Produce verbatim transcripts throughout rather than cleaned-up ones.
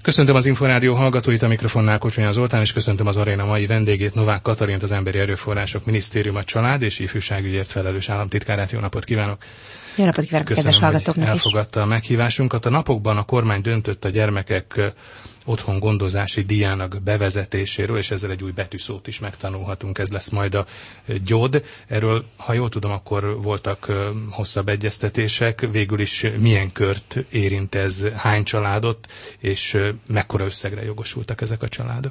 Köszöntöm az Inforádió hallgatóit, a mikrofonnál Kocsonya Zoltán, és köszöntöm az aréna mai vendégét, Novák Katalint, az Emberi Erőforrások Minisztériuma család és ifjúságügyért felelős államtitkárát. Jó napot kívánok! Jó napot kívánok, kedves hallgatóknak is! Elfogadta a meghívásunkat. A napokban a kormány döntött a gyermekek otthon gondozási díjának bevezetéséről, és ezzel egy új betűszót is megtanulhatunk, ez lesz majd a gyód. Erről, ha jól tudom, akkor voltak hosszabb egyeztetések. Végül is milyen kört érint ez, hány családot, és mekkora összegre jogosultak ezek a családok?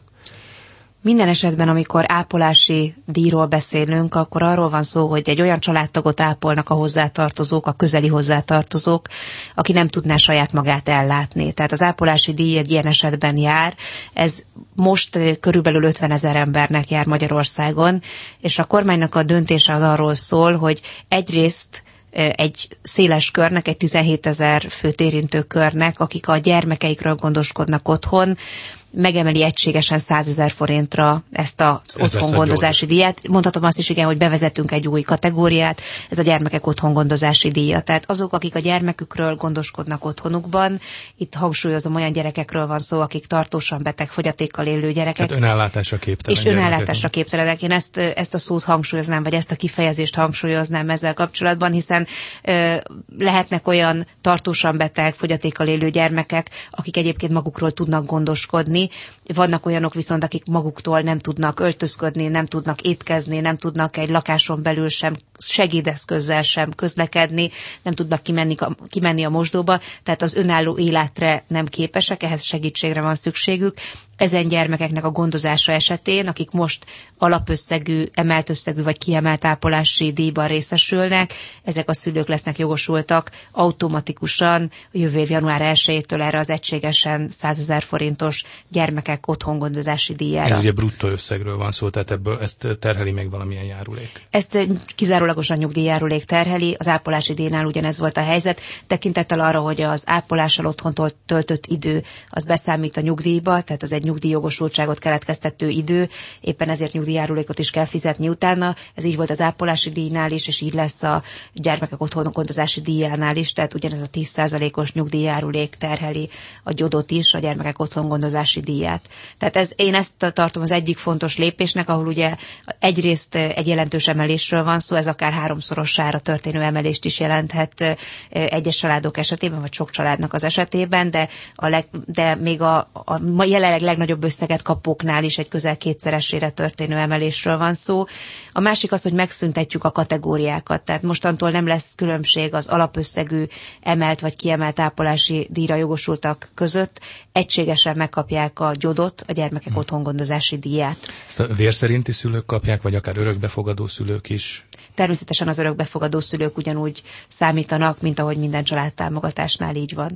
Minden esetben, amikor ápolási díjról beszélünk, akkor arról van szó, hogy egy olyan családtagot ápolnak a hozzátartozók, a közeli hozzátartozók, aki nem tudná saját magát ellátni. Tehát az ápolási díj egy ilyen esetben jár. Ez most körülbelül ötvenezer embernek jár Magyarországon, és a kormánynak a döntése az arról szól, hogy egyrészt egy széles körnek, egy tizenhétezer főt érintő körnek, akik a gyermekeikről gondoskodnak otthon, megemeli egységesen százezer forintra ezt az otthongondozási díjat. Mondhatom azt is, igen, hogy bevezetünk egy új kategóriát, ez a gyermekek otthongondozási díja. Tehát azok, akik a gyermekükről gondoskodnak otthonukban, itt hangsúlyozom, olyan gyerekekről van szó, akik tartósan beteg, fogyatékkal élő gyerekek. Tehát önellátásra képtelen. És önellátásra képtelenek. Én ezt, ezt a szót hangsúlyoznám, vagy ezt a kifejezést hangsúlyoznám ezzel kapcsolatban, hiszen ö, lehetnek olyan tartósan beteg, fogyatékkal élő gyermekek, akik egyébként magukról tudnak gondoskodni. Vannak olyanok viszont, akik maguktól nem tudnak öltözködni, nem tudnak étkezni, nem tudnak egy lakáson belül sem segédeszközzel sem közlekedni, nem tudnak kimenni, kimenni a mosdóba, tehát az önálló életre nem képesek, ehhez segítségre van szükségük. Ezen gyermekeknek a gondozása esetén, akik most alapösszegű, emelt összegű vagy kiemelt ápolási díjban részesülnek, ezek a szülők lesznek jogosultak automatikusan jövő év január elsejétől erre az egységesen százezer forintos gyermekek otthongondozási díjára. Ez ugye bruttó összegről van szó, tehát ebből ezt terheli meg valamilyen járulék? Ezt kizárólagosan nyugdíjjárulék terheli, az ápolási díjnál ugyanez volt a helyzet, tekintettel arra, hogy az ápolással otthontól töltött idő az beszámít a nyugdíjba, tehát az egy nyugdíjjogosultságot keletkeztető idő, éppen ezért nyugdíjjárulékot is kell fizetni utána. Ez így volt az ápolási díjnál is, és így lesz a gyermekek otthongondozási díjánál is, tehát ugyanez a tíz százalékos nyugdíjjárulék terheli a gyodot is, a gyermekek otthongondozási díját. Tehát ez, én ezt tartom az egyik fontos lépésnek, ahol ugye egyrészt egy jelentős emelésről van szó, ez akár háromszorosára történő emelést is jelenthet egyes családok esetében, vagy sok családnak az esetében, de, a leg, de még a, a jelenleg legnagyobb összeget kapóknál is egy közel kétszeresére történő emelésről van szó. A másik az, hogy megszüntetjük a kategóriákat, tehát mostantól nem lesz különbség az alapösszegű emelt vagy kiemelt ápolási díjra jogosultak között, egységesen megkapják a gyodot, a gyermekek hmm. otthongondozási díját. Ezt a vérszerinti szülők kapják, vagy akár örökbefogadó szülők is? Természetesen az örökbefogadó szülők ugyanúgy számítanak, mint ahogy minden családtámogatásnál így van.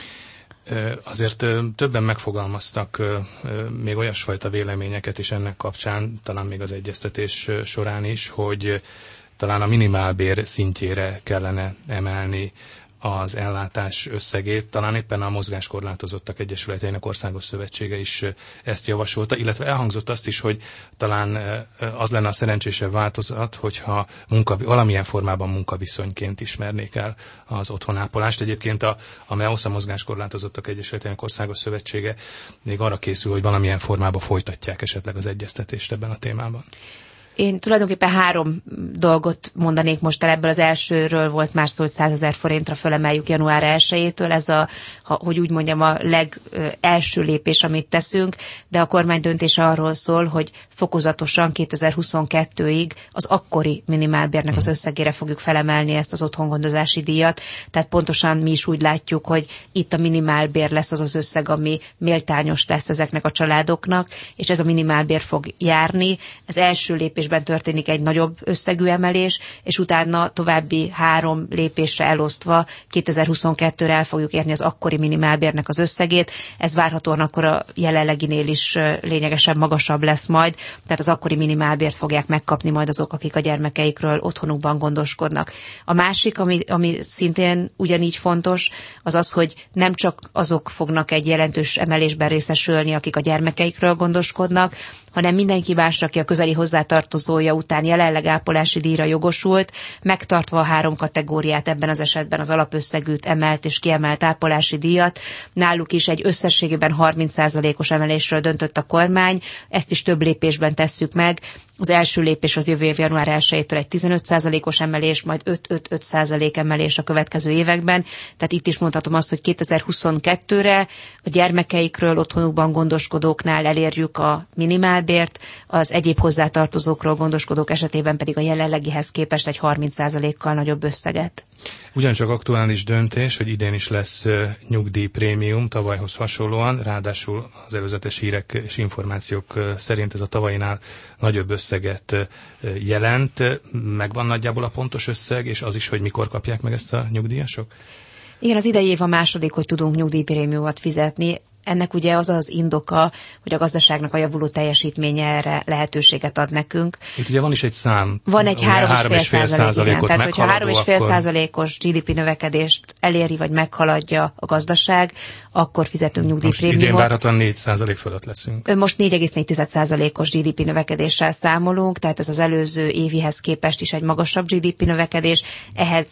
Azért többen megfogalmaztak még olyasfajta véleményeket is ennek kapcsán, talán még az egyeztetés során is, hogy talán a minimálbér szintjére kellene emelni az ellátás összegét, talán éppen a Mozgáskorlátozottak Egyesületeinek Országos Szövetsége is ezt javasolta, illetve elhangzott azt is, hogy talán az lenne a szerencsésebb változat, hogyha munka, valamilyen formában munkaviszonyként ismernék el az otthonápolást. Egyébként a, a MEOSZ, a Mozgáskorlátozottak Egyesületeinek Országos Szövetsége még arra készül, hogy valamilyen formában folytatják esetleg az egyeztetést ebben a témában. Én tulajdonképpen három dolgot mondanék most el, ebből az elsőről volt már szó, hogy százezer forintra fölemeljük január elsejétől, ez a, hogy úgy mondjam, a legelső lépés, amit teszünk, de a kormány döntése arról szól, hogy fokozatosan kétezer-huszonkettőig az akkori minimálbérnek az összegére fogjuk felemelni ezt az otthongondozási díjat, tehát pontosan mi is úgy látjuk, hogy itt a minimálbér lesz az az összeg, ami méltányos lesz ezeknek a családoknak, és ez a minimálbér fog járni. Ez első lépésben történik egy nagyobb összegű emelés, és utána további három lépésre elosztva kétezer-huszonkettőre el fogjuk érni az akkori minimálbérnek az összegét. Ez várhatóan akkor a jelenleginél is lényegesen magasabb lesz majd, tehát az akkori minimálbért fogják megkapni majd azok, akik a gyermekeikről otthonukban gondoskodnak. A másik, ami, ami szintén ugyanígy fontos, az az, hogy nem csak azok fognak egy jelentős emelésben részesülni, akik a gyermekeikről gondoskodnak, hanem mindenki más, aki a közeli hozzátartozója után jelenleg ápolási díjra jogosult, megtartva a három kategóriát, ebben az esetben az alapösszegűt, emelt és kiemelt ápolási díjat. Náluk is egy összességében harminc százalékos emelésről döntött a kormány, ezt is több lépésben tesszük meg. Az első lépés az jövő év január elsejétől egy tizenöt százalékos emelés, majd öt-öt-öt százalék emelés a következő években. Tehát itt is mondhatom azt, hogy kétezer-huszonkettőre a gyermekeikről otthonukban gondoskodóknál elérjük a minimálbért, az egyéb hozzátartozókról gondoskodók esetében pedig a jelenlegihez képest egy harminc százalékkal nagyobb összeget. Ugyancsak aktuális döntés, hogy idén is lesz nyugdíjprémium tavalyhoz hasonlóan, ráadásul az előzetes hírek és információk szerint ez a tavainál nagyobb összeget jelent. Megvan nagyjából a pontos összeg, és az is, hogy mikor kapják meg ezt a nyugdíjasok? Igen, az idei év a második, hogy tudunk nyugdíjprémiumot fizetni. Ennek ugye az az indoka, hogy a gazdaságnak a javuló teljesítménye erre lehetőséget ad nekünk. Itt ugye van is egy szám. Van egy három egész öt százalékot meghaladó. Tehát, hogyha három egész öt százalékos gé dé pé növekedést eléri, vagy meghaladja a gazdaság, akkor fizetünk nyugdíjprémiumot. Most idén várhatóan négy százalék fölött leszünk. Most négy egész négy százalékos gé dé pé növekedéssel számolunk, tehát ez az előző évihez képest is egy magasabb gé dé pé növekedés. Ehhez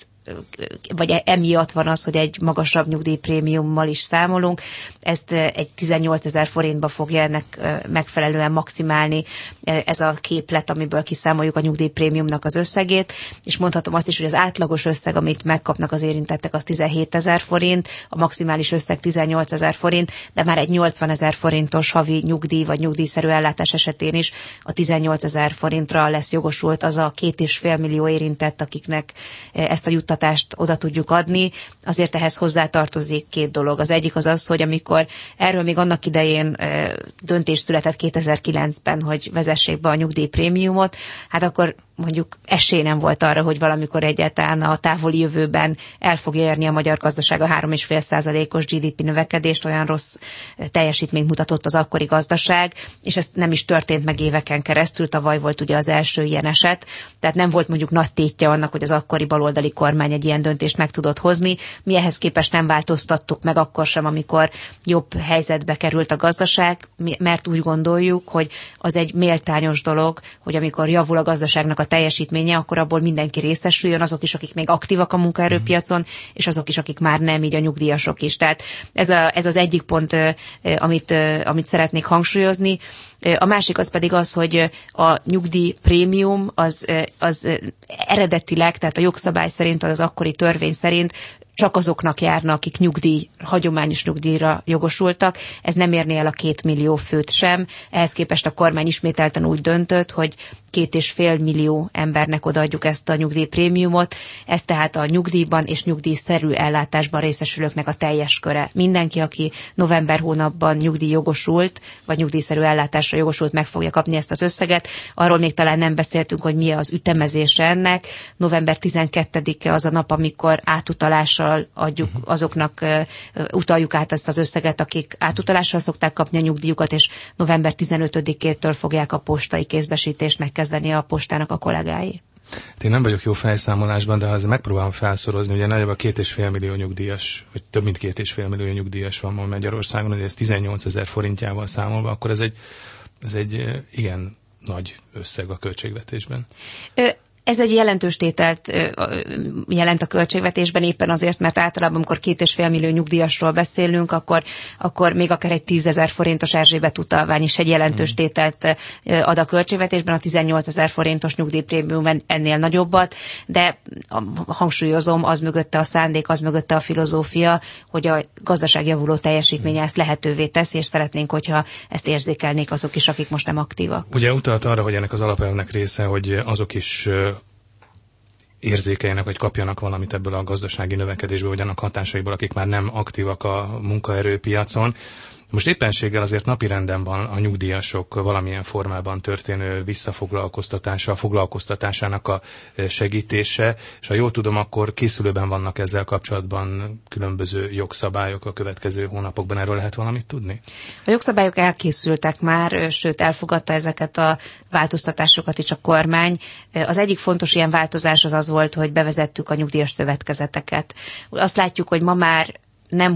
vagy emiatt van az, hogy egy magasabb nyugdíjprémiummal is számolunk. Ezt egy tizennyolcezer forintba fogja ennek megfelelően maximálni ez a képlet, amiből kiszámoljuk a nyugdíjprémiumnak az összegét, és mondhatom azt is, hogy az átlagos összeg, amit megkapnak az érintettek, az tizenhétezer forint, a maximális összeg tizennyolcezer forint, de már egy nyolcvanezer forintos havi nyugdíj vagy nyugdíjszerű ellátás esetén is a tizennyolcezer forintra lesz jogosult az a két és fél millió érintett, akiknek ezt a juttatást oda tudjuk adni. Azért ehhez hozzátartozik két dolog. Az egyik az az, hogy amikor erről még annak idején döntés született kétezer-kilencben, hogy vezessék be a nyugdíjprémiumot, hát akkor mondjuk esély nem volt arra, hogy valamikor egyáltalán a távoli jövőben el fogja érni a magyar gazdaság a három egész öt százalékos gé dé pé növekedést, olyan rossz teljesítményt mutatott az akkori gazdaság, és ez nem is történt meg éveken keresztül, tavaly volt ugye az első ilyen eset, tehát nem volt mondjuk nagy tétje annak, hogy az akkori baloldali kormány egy ilyen döntést meg tudott hozni. Mi ehhez képest nem változtattuk meg akkor sem, amikor jobb helyzetbe került a gazdaság, mert úgy gondoljuk, hogy az egy méltányos dolog, hogy amikor javul a gazdaságnak a teljesítménye, akkor abból mindenki részesüljön, azok is, akik még aktívak a munkaerőpiacon, és azok is, akik már nem, így a nyugdíjasok is. Tehát ez, a, ez az egyik pont, amit, amit szeretnék hangsúlyozni. A másik az pedig az, hogy a nyugdíjprémium az, az eredetileg, tehát a jogszabály szerint, az akkori törvény szerint csak azoknak járna, akik nyugdíj, hagyományos nyugdíjra jogosultak. Ez nem érné el a két millió főt sem. Ehhez képest a kormány ismételten úgy döntött, hogy két és fél millió embernek odaadjuk ezt a nyugdíjprémiumot. Ez tehát a nyugdíjban és nyugdíjszerű ellátásban részesülőknek a teljes köre. Mindenki, aki november hónapban nyugdíjjogosult, vagy nyugdíjszerű ellátásra jogosult, meg fogja kapni ezt az összeget. Arról még talán nem beszéltünk, hogy mi az ütemezése ennek. november tizenkettedike az a nap, amikor átutalással adjuk azoknak, utaljuk át ezt az összeget, akik átutalással szokták kapni a nyugdíjukat, és november tizenötödikétől fogják a postai kézbesítést megkezdeni a postának a kollégái. Én nem vagyok jó fejszámolásban, de ha ezzel megpróbálom felszorozni, ugye nagyobb a két és fél millió nyugdíjas, vagy több mint két és fél millió nyugdíjas van ma Magyarországon, hogy ez tizennyolcezer forintjával számolva, akkor ez egy, ez egy igen nagy összeg a költségvetésben. Ö- Ez egy jelentős tételt jelent a költségvetésben, éppen azért, mert általában, amikor két és fél millió nyugdíjasról beszélünk, akkor, akkor még akár egy tízezer forintos Erzsébet utalvány is egy jelentős tételt ad a költségvetésben, a tizennyolcezer forintos nyugdíjprémium ennél nagyobbat, de hangsúlyozom, az mögötte a szándék, az mögötte a filozófia, hogy a gazdaság javuló teljesítménye ezt lehetővé teszi, és szeretnénk, hogyha ezt érzékelnék azok is, akik most nem aktívak. Ugye utalt arra, hogy ennek az alapelvnek része, hogy azok is érzékeljenek, vagy kapjanak valamit ebből a gazdasági növekedésből, vagy annak hatásaiból, akik már nem aktívak a munkaerőpiacon. Most éppenséggel azért napirenden van a nyugdíjasok valamilyen formában történő visszafoglalkoztatása, a foglalkoztatásának a segítése, és ha jól tudom, akkor készülőben vannak ezzel kapcsolatban különböző jogszabályok a következő hónapokban. Erről lehet valamit tudni? A jogszabályok elkészültek már, sőt elfogadta ezeket a változtatásokat is a kormány. Az egyik fontos ilyen változás az az volt, hogy bevezettük a nyugdíjas szövetkezeteket. Azt látjuk, hogy ma már nem, hogy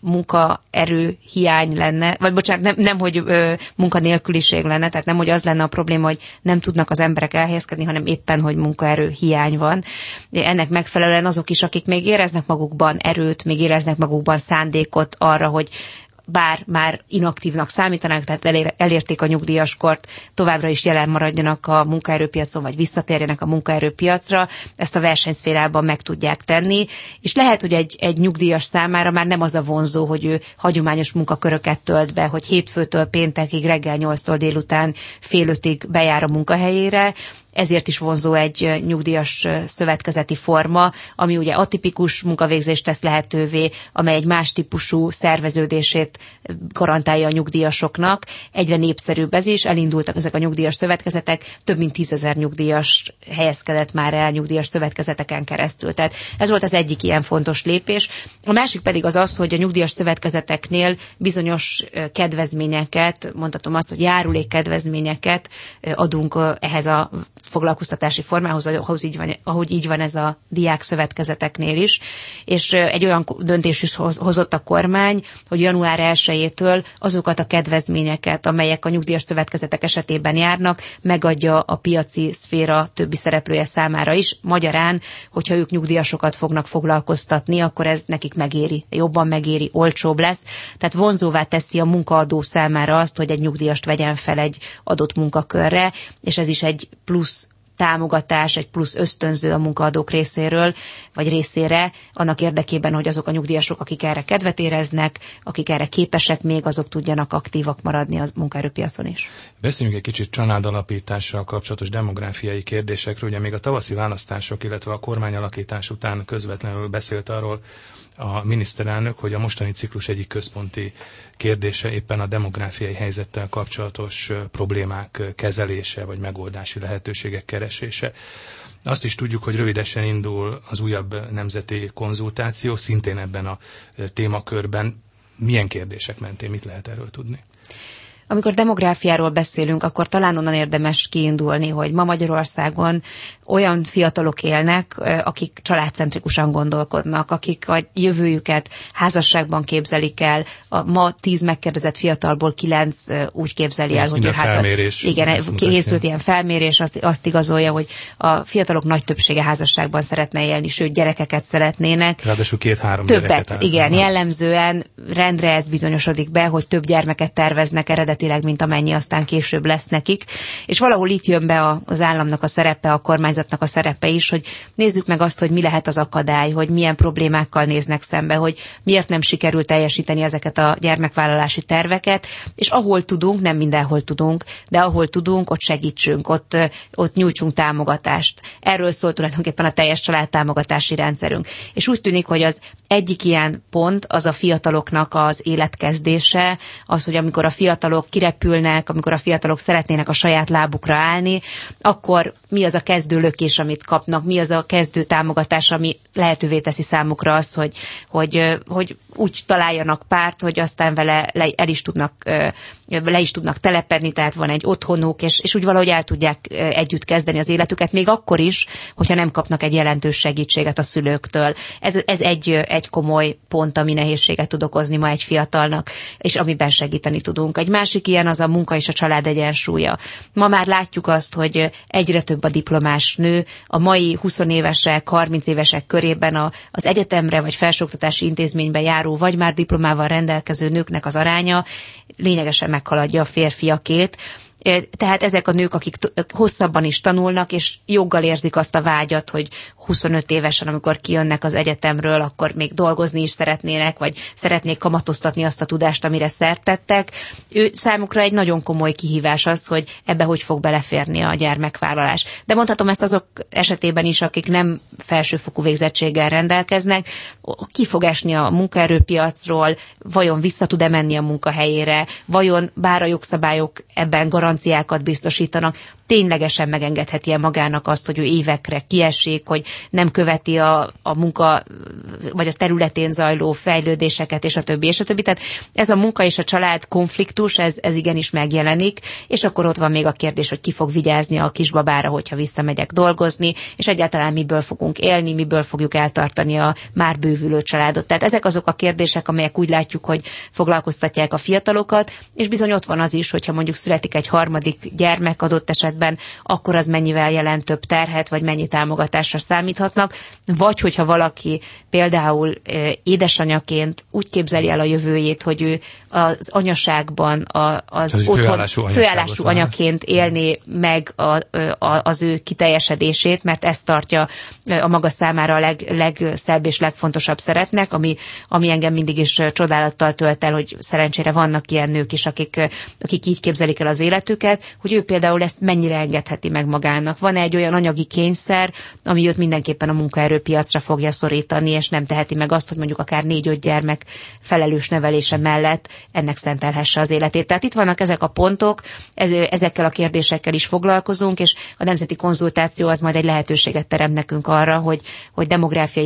munkaerő hiány lenne, vagy bocsánat, nem, nem hogy ö, munkanélküliség lenne, tehát nem, hogy az lenne a probléma, hogy nem tudnak az emberek elhelyezkedni, hanem éppen, hogy munkaerő hiány van. De ennek megfelelően azok is, akik még éreznek magukban erőt, még éreznek magukban szándékot arra, hogy bár már inaktívnak számítanak, tehát elér, elérték a nyugdíjaskort, továbbra is jelen maradjanak a munkaerőpiacon, vagy visszatérjenek a munkaerőpiacra, ezt a versenyszférában meg tudják tenni, és lehet, hogy egy, egy nyugdíjas számára már nem az a vonzó, hogy ő hagyományos munkaköröket tölt be, hogy hétfőtől péntekig, reggel nyolctól délután fél ötig bejár a munkahelyére, ezért is vonzó egy nyugdíjas szövetkezeti forma, ami ugye atipikus munkavégzést tesz lehetővé, amely egy más típusú szerveződését garantálja a nyugdíjasoknak. Egyre népszerűbb ez is, elindultak ezek a nyugdíjas szövetkezetek, több mint tízezer nyugdíjas helyezkedett már el nyugdíjas szövetkezeteken keresztül. Tehát ez volt az egyik ilyen fontos lépés. A másik pedig az az, hogy a nyugdíjas szövetkezeteknél bizonyos kedvezményeket, mondhatom azt, hogy járulékkedvezményeket adunk ehhez a foglalkoztatási formához, ahogy így van, ahogy így van ez a diák szövetkezeteknél is, és egy olyan döntés is hozott a kormány, hogy január elsejétől azokat a kedvezményeket, amelyek a nyugdíjas szövetkezetek esetében járnak, megadja a piaci szféra többi szereplője számára is. Magyarán, hogyha ők nyugdíjasokat fognak foglalkoztatni, akkor ez nekik megéri, jobban megéri, olcsóbb lesz. Tehát vonzóvá teszi a munkaadó számára azt, hogy egy nyugdíjast vegyen fel egy adott munkakörre, és ez is egy plusz támogatás, egy plusz ösztönző a munkaadók részéről, vagy részére, annak érdekében, hogy azok a nyugdíjasok, akik erre kedvet éreznek, akik erre képesek még, azok tudjanak aktívak maradni a munkaerőpiacon is. Beszéljünk egy kicsit családalapítással kapcsolatos demográfiai kérdésekről. Ugye még a tavaszi választások, illetve a kormányalakítás után közvetlenül beszélt arról a miniszterelnök, hogy a mostani ciklus egyik központi kérdése éppen a demográfiai helyzettel kapcsolatos problémák kezelése, vagy megoldási lehetőségek keresése. Azt is tudjuk, hogy rövidesen indul az újabb nemzeti konzultáció, szintén ebben a témakörben. Milyen kérdések mentén, mit lehet erről tudni? Amikor demográfiáról beszélünk, akkor talán onnan érdemes kiindulni, hogy ma Magyarországon olyan fiatalok élnek, akik családcentrikusan gondolkodnak, akik a jövőjüket házasságban képzelik el. A ma tíz megkérdezett fiatalból kilenc úgy képzeli el, ez hogy a házas... Igen, készült ilyen felmérés, azt, azt igazolja, hogy a fiatalok nagy többsége házasságban szeretne élni, sőt gyerekeket szeretnének. Ráadásul két-három Többet, gyereket. igen, jellemzően rendre ez bizonyosodik be, hogy több gyermeket terveznek eredetileg, mint amennyi aztán később lesz nekik. És valahol itt jön be az államnak a szerepe, a kormányzatnak a szerepe is, hogy nézzük meg azt, hogy mi lehet az akadály, hogy milyen problémákkal néznek szembe, hogy miért nem sikerül teljesíteni ezeket a gyermekvállalási terveket, és ahol tudunk, nem mindenhol tudunk, de ahol tudunk, ott segítsünk, ott, ott nyújtsunk támogatást. Erről szól tulajdonképpen a teljes családtámogatási rendszerünk. És úgy tűnik, hogy az egyik ilyen pont az a fiataloknak az életkezdése, az, hogy amikor a fiatalok kirepülnek, amikor a fiatalok szeretnének a saját lábukra állni, akkor mi az a kezdő lökés, amit kapnak, mi az a kezdő támogatás, ami lehetővé teszi számukra azt, hogy, hogy, hogy úgy találjanak párt, hogy aztán vele le, el is tudnak, le is tudnak telepedni, tehát van egy otthonuk, és, és úgy valahogy el tudják együtt kezdeni az életüket, még akkor is, hogyha nem kapnak egy jelentős segítséget a szülőktől. Ez, ez egy, egy komoly pont, ami nehézséget tud okozni ma egy fiatalnak, és amiben segíteni tudunk. Egy másik ilyen az a munka és a család egyensúlya. Ma már látjuk azt, hogy egyre több a diplomás nő, a mai húsz évesek, harminc évesek körében a, az egyetemre vagy felsőoktatási intézménybe járó, vagy már diplomával rendelkező nőknek az aránya lényegesen meghaladja a férfiakét. Tehát ezek a nők, akik hosszabban is tanulnak, és joggal érzik azt a vágyat, hogy huszonöt évesen, amikor kijönnek az egyetemről, akkor még dolgozni is szeretnének, vagy szeretnék kamatoztatni azt a tudást, amire szert tettek. Ő számukra egy nagyon komoly kihívás az, hogy ebbe hogy fog beleférni a gyermekvállalás. De mondhatom ezt azok esetében is, akik nem felsőfokú végzettséggel rendelkeznek, ki fog esni a munkaerőpiacról, vajon vissza tud-e menni a munkahelyére, vajon bár a jogszabályok ebben garantálják, garanciákat biztosítanak, ténylegesen megengedheti-e magának azt, hogy ő évekre kiesik, hogy nem követi a, a munka vagy a területén zajló fejlődéseket, és a többi, és a többi. Tehát ez a munka és a család konfliktus, ez, ez igenis megjelenik, és akkor ott van még a kérdés, hogy ki fog vigyázni a kisbabára, hogyha visszamegyek dolgozni, és egyáltalán miből fogunk élni, miből fogjuk eltartani a már bővülő családot. Tehát ezek azok a kérdések, amelyek úgy látjuk, hogy foglalkoztatják a fiatalokat, és bizony ott van az is, hogyha mondjuk születik egy harmadik gyermek adott esetben, akkor az mennyivel jelent több terhet, vagy mennyi támogatásra számíthatnak, vagy hogyha valaki például édesanyaként úgy képzeli el a jövőjét, hogy ő az anyaságban, a, az otthon főállású, főállású anyaként élné meg a, a, az ő kiteljesedését, mert ezt tartja a maga számára a leg, legszebb és legfontosabb szeretnek, ami, ami engem mindig is csodálattal tölt el, hogy szerencsére vannak ilyen nők is, akik, akik így képzelik el az életüket, hogy ő például ezt mennyire engedheti meg magának. Van egy olyan anyagi kényszer, ami őt mindenképpen a munkaerőpiacra fogja szorítani, és nem teheti meg azt, hogy mondjuk akár négy-öt gyermek felelős nevelése mellett ennek szentelhesse az életét. Tehát itt vannak ezek a pontok, ez, ezekkel a kérdésekkel is foglalkozunk, és a nemzeti konzultáció az majd egy lehetőséget teremt nekünk arra, hogy, hogy demográfiai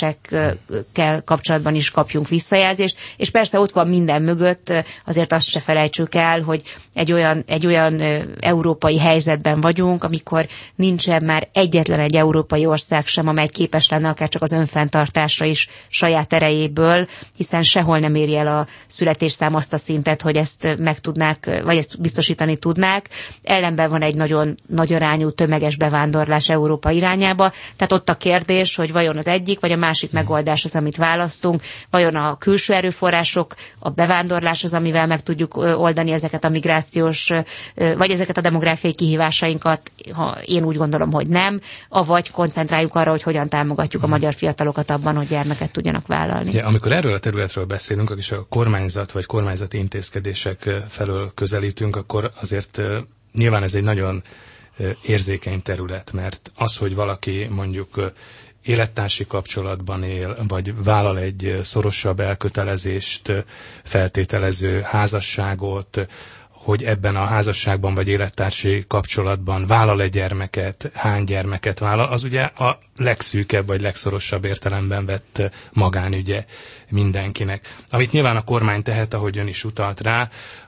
kérdésekkel kapcsolatban is kapjunk visszajelzést, és persze ott van minden mögött, azért azt se felejtsük el, hogy egy olyan, egy olyan európai helyzetben vagyunk, amikor nincsen már egyetlen egy európai ország sem, amely képes lenne akár csak az önfenntartásra is saját erejéből, hiszen sehol nem éri el a születésszám azt a szintet, hogy ezt meg tudnák, vagy ezt biztosítani tudnák. Ellenben van egy nagyon nagy arányú tömeges bevándorlás Európa irányába, tehát ott a kérdés, hogy vajon az egyik, vagy a másik megoldás az, amit választunk, vajon a külső erőforrások, a bevándorlás az, amivel meg tudjuk oldani ezeket a migrációs, vagy ezeket a demográfiai kihívásainkat, ha én úgy gondolom, hogy nem, avagy koncentráljuk arra, hogy hogyan támogatjuk a magyar fiatalokat abban, hogy gyermeket tudjanak vállalni. Ja, amikor erről a területről beszélünk, és a kormányzat vagy kormányzati intézkedések felől közelítünk, akkor azért nyilván ez egy nagyon érzékeny terület, mert az, hogy valaki mondjuk élettársi kapcsolatban él, vagy vállal egy szorosabb elkötelezést feltételező házasságot, hogy ebben a házasságban vagy élettársi kapcsolatban vállal egy gyermeket, hány gyermeket vállal, az ugye a legszűkebb vagy legszorosabb értelemben vett magánügye mindenkinek. Amit nyilván a kormány tehet, ahogy ön is utalt rá,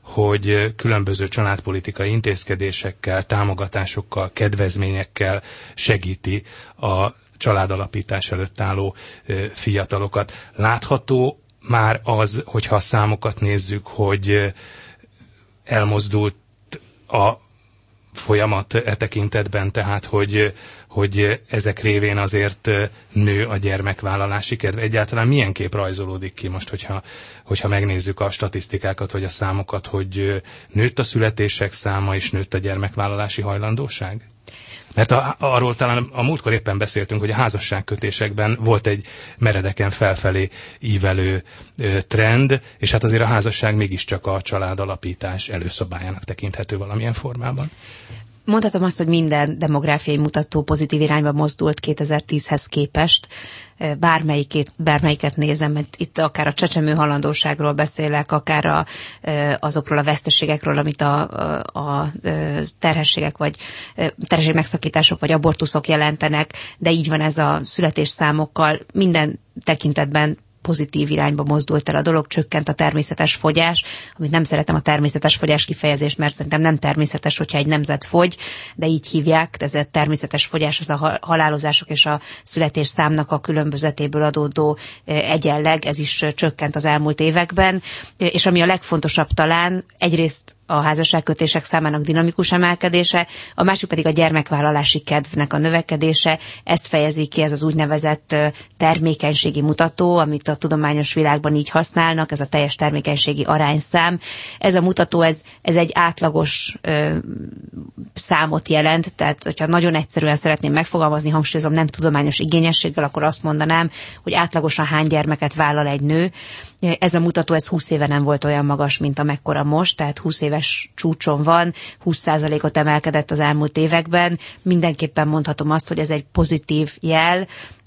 hogy különböző családpolitikai intézkedésekkel, támogatásokkal, kedvezményekkel segíti a családalapítás előtt álló fiatalokat. Látható már az, hogyha a számokat nézzük, hogy elmozdult a folyamat e tekintetben, tehát hogy, hogy ezek révén azért nő a gyermekvállalási kedv. Egyáltalán milyen kép rajzolódik ki most, hogyha, hogyha megnézzük a statisztikákat vagy a számokat, hogy nőtt a születések száma és nőtt a gyermekvállalási hajlandóság? Mert a, arról talán a múltkor éppen beszéltünk, hogy a házasságkötésekben volt egy meredeken felfelé ívelő ö, trend, és hát azért a házasság mégiscsak a családalapítás előszobájának tekinthető valamilyen formában. Mondhatom azt, hogy minden demográfiai mutató pozitív irányba mozdult kétezer-tízhez képest. Bármelyikét, bármelyiket nézem, mert itt akár a csecsemő halandóságról beszélek, akár a, azokról a veszteségekről, amit a, a, a terhességek vagy terhesség megszakítások vagy abortuszok jelentenek, de így van ez a születésszámokkal, minden tekintetben pozitív irányba mozdult el a dolog, csökkent a természetes fogyás, amit nem szeretem a természetes fogyás kifejezést, mert szerintem nem természetes, hogyha egy nemzet fogy, de így hívják, ez a természetes fogyás, az a halálozások és a születésszámnak a különbözetéből adódó egyenleg, ez is csökkent az elmúlt években, és ami a legfontosabb talán, egyrészt a házasságkötések számának dinamikus emelkedése, a másik pedig a gyermekvállalási kedvnek a növekedése. Ezt fejezi ki ez az úgynevezett termékenységi mutató, amit a tudományos világban így használnak, ez a teljes termékenységi arányszám. Ez a mutató, ez, ez egy átlagos ö, számot jelent, tehát hogyha nagyon egyszerűen szeretném megfogalmazni, hangsúlyozom, nem tudományos igényességgel, akkor azt mondanám, hogy átlagosan hány gyermeket vállal egy nő. Ez a mutató, ez húsz éve nem volt olyan magas, mint amekkora most, tehát húsz éves csúcson van, húsz százalékot emelkedett az elmúlt években. Mindenképpen mondhatom azt, hogy ez egy pozitív jel,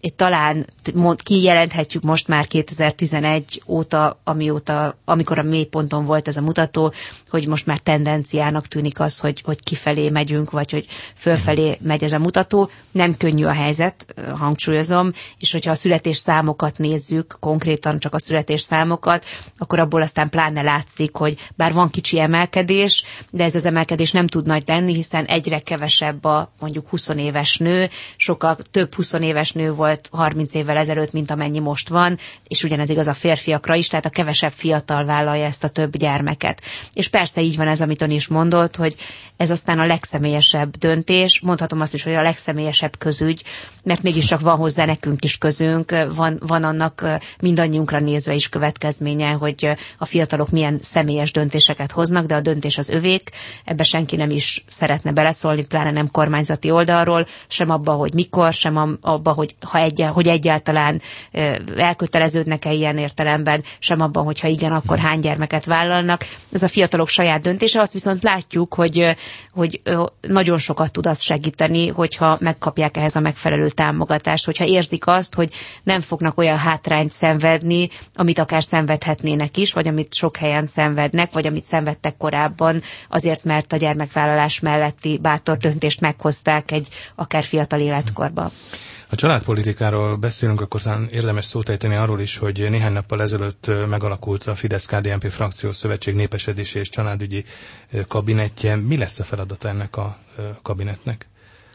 talán kijelenthetjük most már kétezer-tizenegy óta, amióta, amikor a mélyponton volt ez a mutató, hogy most már tendenciának tűnik az, hogy, hogy kifelé megyünk, vagy hogy fölfelé megy ez a mutató. Nem könnyű a helyzet, hangsúlyozom, és hogyha a születésszámokat nézzük, konkrétan csak a születésszámokat, akkor abból aztán pláne látszik, hogy bár van kicsi emelkedés, de ez az emelkedés nem tud nagy lenni, hiszen egyre kevesebb a mondjuk húsz éves nő, sokkal több húsz éves nő volt harminc évvel ezelőtt, mint amennyi most van, és ugyanez igaz a férfiakra is, tehát a kevesebb fiatal vállalja ezt a több gyermeket. És persze így van ez, amit ön is mondott, hogy ez aztán a legszemélyesebb döntés, mondhatom azt is, hogy a legszemélyesebb közügy, mert mégiscsak van hozzá nekünk is közünk, van, van annak mindannyiunkra nézve is következménye, hogy a fiatalok milyen személyes döntéseket hoznak, de a döntés az övék, ebbe senki nem is szeretne beleszólni, pláne nem kormányzati oldalról, sem abba, hogy mikor, sem abba, hogy, ha egy, hogy egyáltalán elköteleződnek-e ilyen értelemben, sem abban, hogyha igen, akkor hány gyermeket vállalnak. Ez a fiatalok saját döntése, azt viszont látjuk, hogy, hogy nagyon sokat tud az segíteni, hogyha megkapják ehhez a megfelelő támogatást, hogyha érzik azt, hogy nem fognak olyan hátrányt szenvedni, amit akár szenvedhetnének is, vagy amit sok helyen szenvednek, vagy amit szenvedtek korábban, azért, mert a gyermekvállalás melletti bátor döntést meghozták egy akár fiatal életkorban. Ha családpolitikáról beszélünk, akkor talán érdemes szót ejteni arról is, hogy néhány nappal ezelőtt megalakult a Fidesz-ká dé en pé frakciós szövetség népesedési és családügyi kabinetje. Mi lesz a feladata ennek a kabinetnek?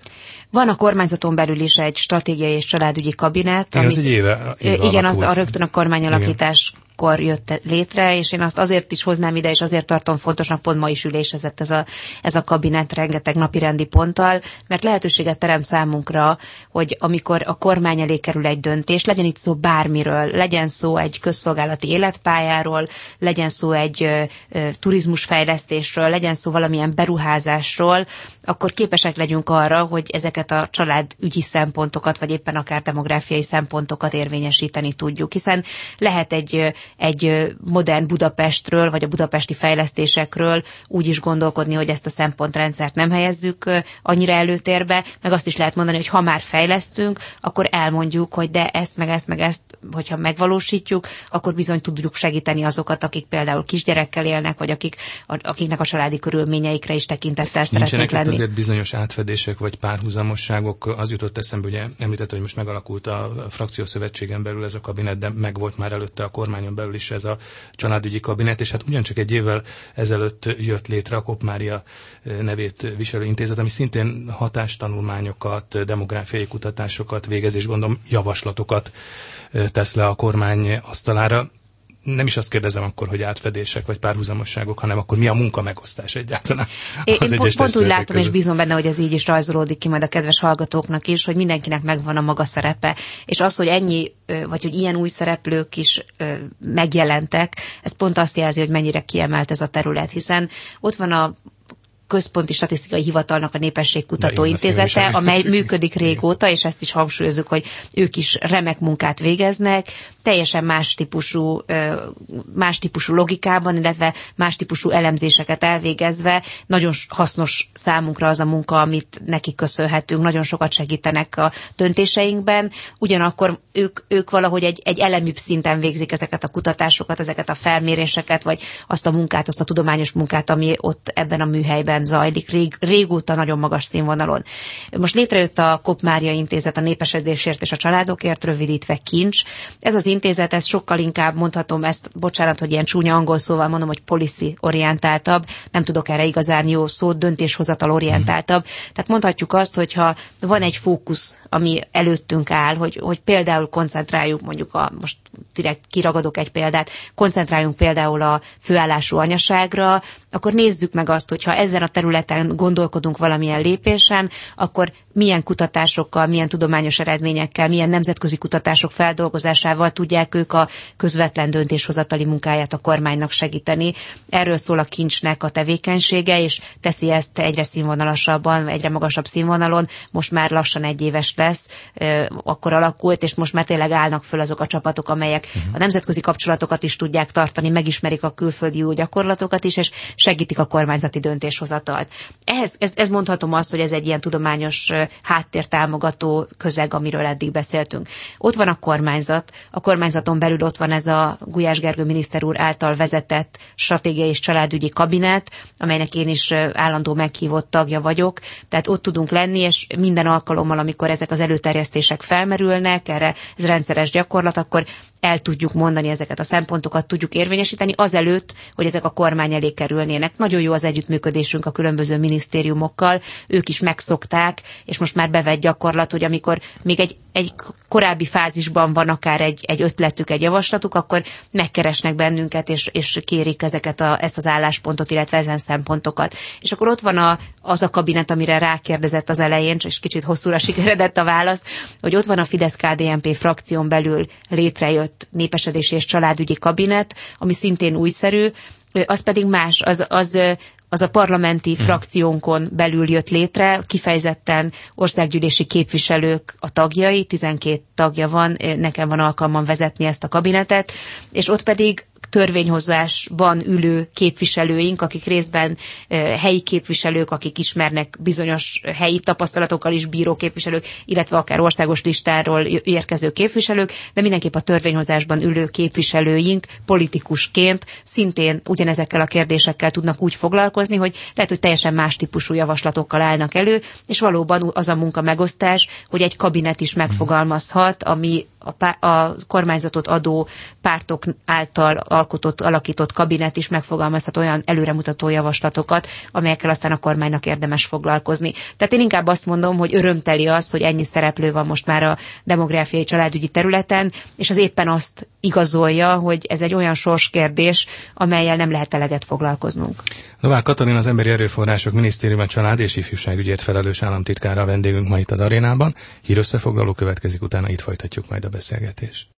Van a kormányzaton belül is egy stratégiai és családügyi kabinet. Igen, ami, az egy éve, éve igen, az a rögtön a kormányalakítás akkor jött létre, és én azt azért is hoznám ide, és azért tartom fontosnak, pont ma is ülésezett ez a, ez a kabinet rengeteg napirendi ponttal, mert lehetőséget teremt számunkra, hogy amikor a kormány elé kerül egy döntés, legyen itt szó bármiről, legyen szó egy közszolgálati életpályáról, legyen szó egy ö, ö, turizmusfejlesztésről, legyen szó valamilyen beruházásról, akkor képesek legyünk arra, hogy ezeket a családügyi szempontokat, vagy éppen akár demográfiai szempontokat érvényesíteni tudjuk. Hiszen lehet egy, egy modern Budapestről, vagy a budapesti fejlesztésekről úgy is gondolkodni, hogy ezt a szempontrendszert nem helyezzük annyira előtérbe, meg azt is lehet mondani, hogy ha már fejlesztünk, akkor elmondjuk, hogy de ezt, meg ezt, meg ezt, hogyha megvalósítjuk, akkor bizony tudjuk segíteni azokat, akik például kisgyerekkel élnek, vagy akik, akiknek a családi körülményeikre is tekintettel szeretnék lenni. Azért bizonyos átfedések vagy párhuzamosságok, az jutott eszembe, ugye említett, hogy most megalakult a frakciószövetségen belül ez a kabinet, de meg volt már előtte a kormányon belül is ez a családügyi kabinet, és hát ugyancsak egy évvel ezelőtt jött létre a Kopp-Mária nevét viselő intézet, ami szintén hatástanulmányokat, demográfiai kutatásokat végez, és gondolom javaslatokat tesz le a kormány asztalára. Nem is azt kérdezem akkor, hogy átfedések vagy párhuzamosságok, hanem akkor mi a munka megosztás egyáltalán. Én pont, pont úgy látom, között. És bízom benne, hogy ez így is rajzolódik ki majd a kedves hallgatóknak is, hogy mindenkinek megvan a maga szerepe. És az, hogy ennyi, vagy hogy ilyen új szereplők is megjelentek, ez pont azt jelzi, hogy mennyire kiemelt ez a terület, hiszen ott van a Központi Statisztikai Hivatalnak a Népességkutató Intézete, amely működik régóta, és ezt is hangsúlyozzuk, hogy ők is remek munkát végeznek, teljesen más típusú, más típusú logikában, illetve más típusú elemzéseket elvégezve. Nagyon hasznos számunkra az a munka, amit nekik köszönhetünk, nagyon sokat segítenek a döntéseinkben, ugyanakkor ők, ők valahogy egy, egy elemibb szinten végzik ezeket a kutatásokat, ezeket a felméréseket, vagy azt a munkát, azt a tudományos munkát, ami ott ebben a műhelyben zajlik, rég, régóta nagyon magas színvonalon. Most létrejött a Kopp-Mária Intézet a népesedésért és a családokért, rövidítve Kincs. Ez az intézet, ez sokkal inkább mondhatom, ezt, bocsánat, hogy ilyen csúnya angol szóval mondom, hogy policy orientáltabb, nem tudok erre igazán jó szót, döntéshozatal orientáltabb. Tehát mondhatjuk azt, hogyha van egy fókusz, ami előttünk áll, hogy, hogy például koncentráljuk, mondjuk a, most direkt kiragadok egy példát, koncentráljunk például a főállású anyaságra, akkor nézzük meg azt, hogyha ezen a területen gondolkodunk valamilyen lépésen, akkor milyen kutatásokkal, milyen tudományos eredményekkel, milyen nemzetközi kutatások feldolgozásával tudják ők a közvetlen döntéshozatali munkáját a kormánynak segíteni. Erről szól a Kincsnek a tevékenysége, és teszi ezt egyre színvonalasabban, egyre magasabb színvonalon. Most már lassan egy éves lesz, akkor alakult, és most már tényleg állnak föl azok a csapatok, amelyek a nemzetközi kapcsolatokat is tudják tartani, megismerik a külföldi jó gyakorlatokat is, és segítik a kormányzati döntéshozatalt. hivatalt. Ehhez, ez, ez mondhatom azt, hogy ez egy ilyen tudományos háttértámogató közeg, amiről eddig beszéltünk. Ott van a kormányzat, a kormányzaton belül ott van ez a Gulyás Gergő miniszter úr által vezetett stratégiai és családügyi kabinet, amelynek én is állandó meghívott tagja vagyok. Tehát ott tudunk lenni, és minden alkalommal, amikor ezek az előterjesztések felmerülnek, erre ez rendszeres gyakorlat, akkor el tudjuk mondani ezeket a szempontokat, tudjuk érvényesíteni azelőtt, hogy ezek a kormány elé kerülnének. Nagyon jó az együttműködésünk a különböző minisztériumokkal, ők is megszokták, és most már bevett gyakorlat, hogy amikor még egy, egy korábbi fázisban van akár egy, egy ötletük, egy javaslatuk, akkor megkeresnek bennünket, és, és kérik ezeket a, ezt az álláspontot, illetve ezen szempontokat. És akkor ott van a, az a kabinet, amire rákérdezett az elején, és kicsit hosszúra sikeredett a válasz, hogy ott van a Fidesz-ká dé en pé frakción belül létrejött népesedési és családügyi kabinet, ami szintén újszerű, az pedig más, az, az, az a parlamenti hmm. frakciónkon belül jött létre, kifejezetten országgyűlési képviselők a tagjai, tizenkét tagja van, nekem van alkalmam vezetni ezt a kabinetet, és ott pedig törvényhozásban ülő képviselőink, akik részben eh, helyi képviselők, akik ismernek bizonyos helyi tapasztalatokkal is bíró képviselők, illetve akár országos listáról érkező képviselők, de mindenképp a törvényhozásban ülő képviselőink politikusként szintén ugyanezekkel a kérdésekkel tudnak úgy foglalkozni, hogy lehet, hogy teljesen más típusú javaslatokkal állnak elő, és valóban az a munka megosztás, hogy egy kabinet is megfogalmazhat, ami a, pá- a kormányzatot adó pártok által alkotott, alakított kabinet is megfogalmazhat olyan előremutató javaslatokat, amelyekkel aztán a kormánynak érdemes foglalkozni. Tehát én inkább azt mondom, hogy örömteli az, hogy ennyi szereplő van most már a demográfiai családügyi területen, és az éppen azt igazolja, hogy ez egy olyan sorskérdés, amellyel nem lehet eleget foglalkoznunk. Novák Katalin, az Emberi Erőforrások Minisztériuma család és ifjúságügyért felelős államtitkára a vendégünk ma itt az arénában. Hírösszefoglaló következik, utána itt folytatjuk majd a beszélgetést.